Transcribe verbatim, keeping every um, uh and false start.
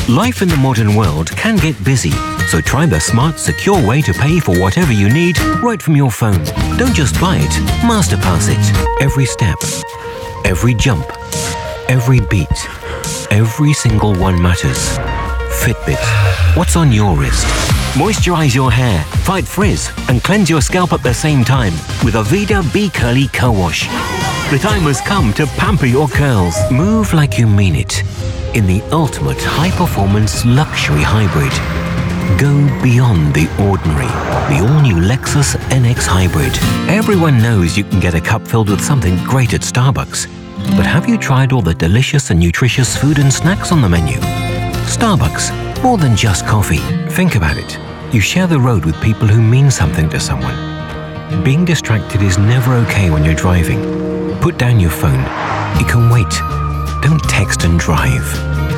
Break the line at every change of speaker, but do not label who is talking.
Life in the modern world can get busy, so try the smart, secure way to pay for whatever you need right from your phone. Don't just buy it, MasterPass it. Every step, every jump, every beat, every single one matters. Fitbit, what's on your wrist? Moisturize your hair, fight frizz, and cleanse your scalp at the same time with Aveda Be Curly Co-Wash. The time has come to pamper your curls. Move like you mean it in the ultimate high-performance luxury hybrid. Go beyond the ordinary. The all-new Lexus N X Hybrid. Everyone knows you can get a cup filled with something great at Starbucks. But have you tried all the delicious and nutritious food and snacks on the menu? Starbucks, more than just coffee. Think about it. You share the road with people who mean something to someone. Being distracted is never okay when you're driving. Put down your phone. It can wait. Don't text and drive.